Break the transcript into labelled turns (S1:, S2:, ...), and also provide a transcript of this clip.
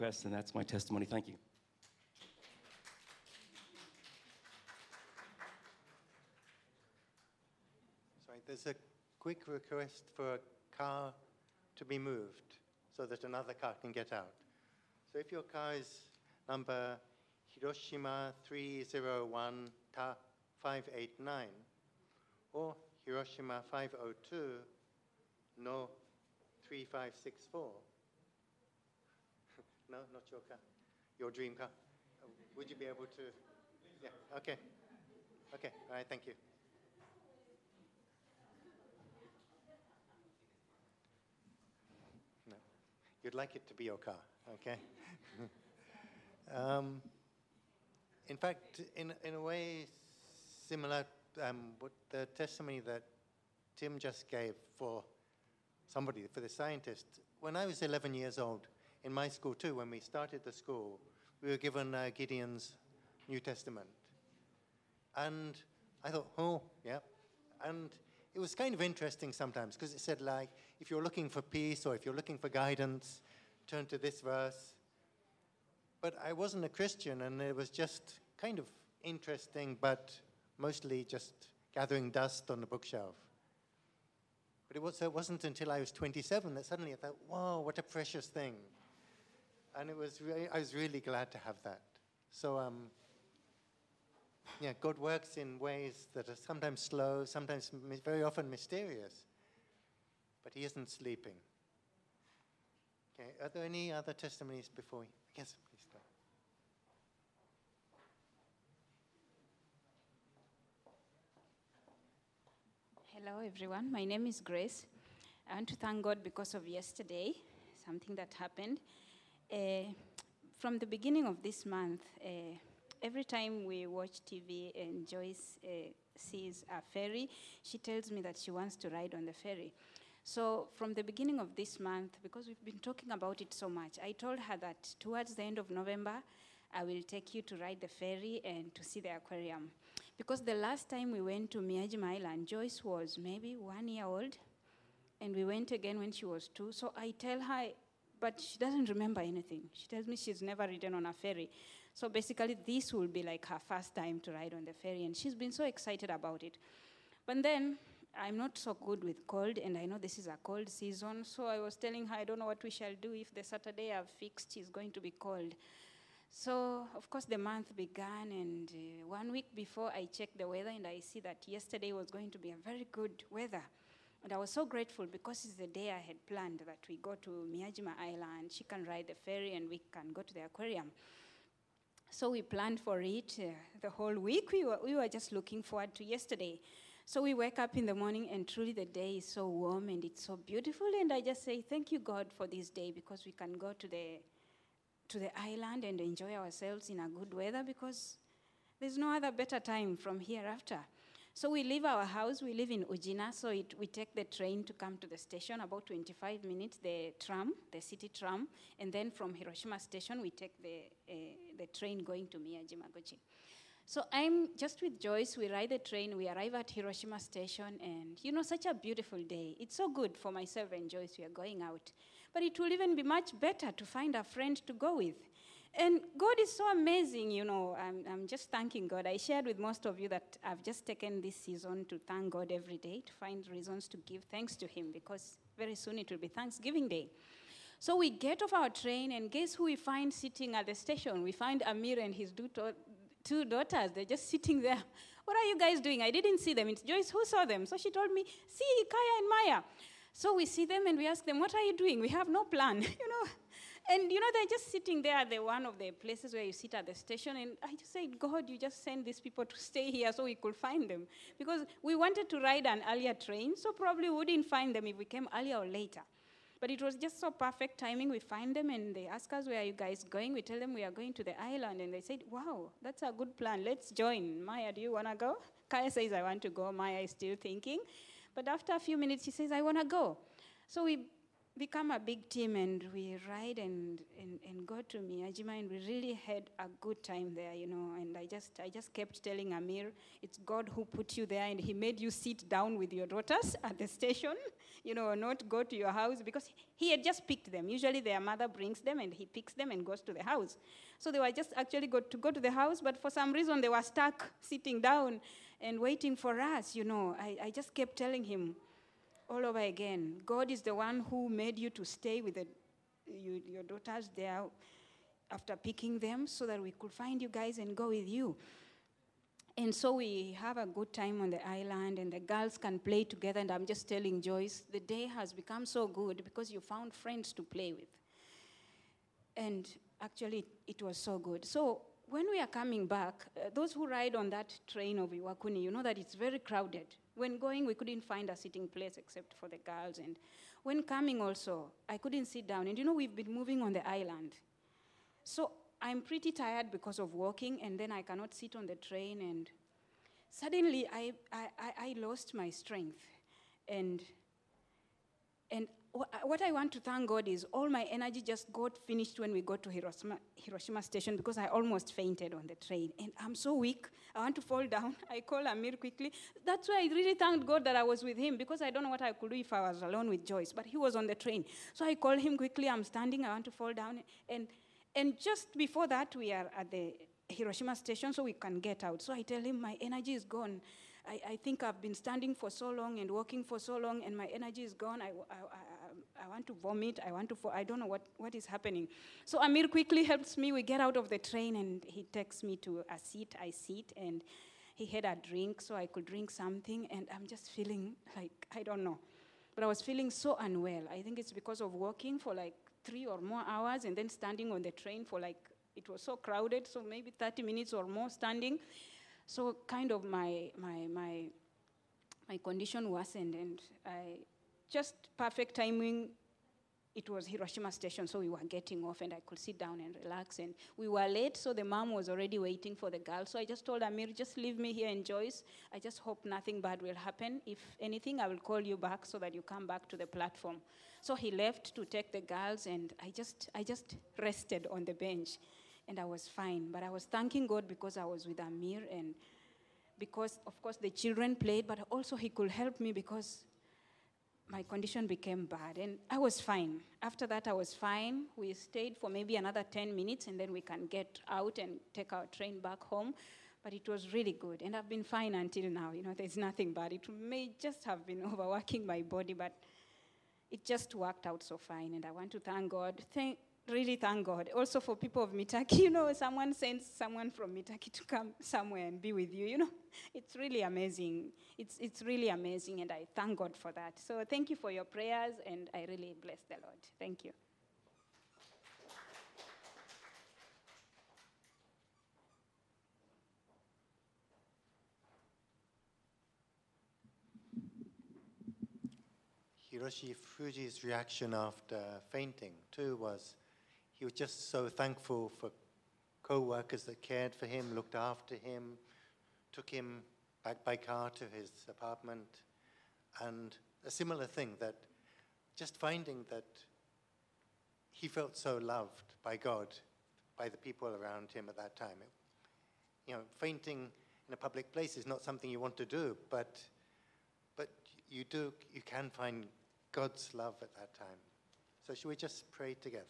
S1: request, and that's my testimony. Thank you.
S2: Sorry, there's a quick request for a car to be moved so that another car can get out. So if your car is number Hiroshima 301 Ta 589 or Hiroshima 502 No 3564. No, not your car. Your dream car. Would you be able to? Yeah, okay. Okay, all right, thank you. No, you'd like it to be your car, okay? In fact, in a way similar, what the testimony that Tim just gave for somebody, for the scientist, when I was 11 years old, in my school too, when we started the school, we were given Gideon's New Testament. And I thought, oh, yeah. And it was kind of interesting sometimes, because it said, like, if you're looking for peace or if you're looking for guidance, turn to this verse. But I wasn't a Christian, and it was just kind of interesting, but mostly just gathering dust on the bookshelf. But it wasn't until I was 27 that suddenly I thought, wow, what a precious thing. And I was really glad to have that. So, yeah, God works in ways that are sometimes slow, sometimes very often mysterious. But he isn't sleeping. Okay, are there any other testimonies before we? Yes, please go.
S3: Hello, everyone. My name is Grace. I want to thank God because of yesterday, something that happened. From the beginning of this month, every time we watch TV and Joyce sees a ferry, she tells me that she wants to ride on the ferry. So from the beginning of this month, because we've been talking about it so much, I told her that towards the end of November, I will take you to ride the ferry and to see the aquarium. Because the last time we went to Miyajima Island, Joyce was maybe 1 year old, and we went again when she was 2. So I tell her, but she doesn't remember anything. She tells me she's never ridden on a ferry. So basically, this will be like her first time to ride on the ferry, and she's been so excited about it. But then, I'm not so good with cold, and I know this is a cold season, so I was telling her, I don't know what we shall do if the Saturday I've fixed is going to be cold. So, of course, the month began, and 1 week before, I checked the weather, and I see that yesterday was going to be a very good weather. And I was so grateful because it's the day I had planned that we go to Miyajima Island, she can ride the ferry, and we can go to the aquarium. So we planned for it the whole week. We were just looking forward to yesterday. So we wake up in the morning, and truly the day is so warm, and it's so beautiful. And I just say, thank you, God, for this day, because we can go to the island and enjoy ourselves in a good weather, because there's no other better time from hereafter. So we leave our house, we live in Ujina, so we take the train to come to the station, about 25 minutes, the tram, the city tram, and then from Hiroshima station, we take the train going to Miyajima-Gochi. So I'm just with Joyce, we ride the train, we arrive at Hiroshima station, and such a beautiful day. It's so good for myself and Joyce, we are going out. But it will even be much better to find a friend to go with. And God is so amazing, I'm just thanking God. I shared with most of you that I've just taken this season to thank God every day, to find reasons to give thanks to him, because very soon it will be Thanksgiving Day. So we get off our train, and guess who we find sitting at the station? We find Amir and his two daughters. They're just sitting there. What are you guys doing? I didn't see them. It's Joyce who saw them. So she told me, see, Kaya and Maya. So we see them and we ask them, what are you doing? We have no plan, And, they're just sitting there at one of the places where you sit at the station. And I just said, God, you just send these people to stay here so we could find them. Because we wanted to ride an earlier train, so probably we wouldn't find them if we came earlier or later. But it was just so perfect timing. We find them and they ask us, where are you guys going? We tell them we are going to the island. And they said, wow, that's a good plan. Let's join. Maya, do you want to go? Kaya says, I want to go. Maya is still thinking. But after a few minutes, she says, I want to go. So we become a big team, and we ride and go to Miyajima, and we really had a good time there, you know. And I just kept telling Amir, it's God who put you there, and he made you sit down with your daughters at the station, you know, not go to your house, because he had just picked them. Usually their mother brings them, and he picks them and goes to the house. So they were just actually go to the house, but for some reason they were stuck sitting down and waiting for us, you know. I just kept telling him, all over again, God is the one who made you to stay with your daughters there after picking them, so that we could find you guys and go with you. And so we have a good time on the island, and the girls can play together. And I'm just telling Joyce, the day has become so good because you found friends to play with. And actually, it was so good. So when we are coming back, those who ride on that train of Iwakuni, you know that it's very crowded. When going, we couldn't find a sitting place except for the girls. And when coming also, I couldn't sit down. And you know, we've been moving on the island. So I'm pretty tired because of walking, and then I cannot sit on the train. And suddenly, I lost my strength. And what I want to thank God is all my energy just got finished when we got to Hiroshima Station, because I almost fainted on the train. And I'm so weak. I want to fall down. I call Amir quickly. That's why I really thanked God that I was with him, because I don't know what I could do if I was alone with Joyce. But he was on the train. So I call him quickly. I'm standing. I want to fall down. And just before that, we are at the Hiroshima Station, so we can get out. So I tell him, my energy is gone. I think I've been standing for so long and walking for so long, and my energy is gone. I want to vomit. I don't know what is happening. So Amir quickly helps me. We get out of the train, and he takes me to a seat. I sit, and he had a drink, so I could drink something. And I'm just feeling like, I don't know. But I was feeling so unwell. I think it's because of walking for like 3 or more hours, and then standing on the train for like, it was so crowded, so maybe 30 minutes or more standing. So kind of my condition worsened, and just perfect timing, it was Hiroshima Station, so we were getting off, and I could sit down and relax. And we were late, so the mom was already waiting for the girls. So I just told Amir, just leave me here and Joyce. I just hope nothing bad will happen. If anything, I will call you back so that you come back to the platform. So he left to take the girls, and I just rested on the bench. And I was fine. But I was thanking God because I was with Amir, and because, of course, the children played, but also he could help me because my condition became bad. And I was fine. After that, I was fine. We stayed for maybe another 10 minutes, and then we can get out and take our train back home. But it was really good. And I've been fine until now. You know, there's nothing bad. It may just have been overworking my body, but it just worked out so fine. And I want to thank God. Really thank God. Also for people of Mitaki, you know, someone sends someone from Mitaki to come somewhere and be with you, you know. It's really amazing. It's really amazing, and I thank God for that. So thank you for your prayers, and I really bless the Lord. Thank you.
S2: Hiroshi Fuji's reaction after fainting, too, was he was just so thankful for co-workers that cared for him, looked after him, took him back by car to his apartment. And a similar thing, that just finding that he felt so loved by God, by the people around him at that time. You know, fainting in a public place is not something you want to do, but you can find God's love at that time. So should we just pray together?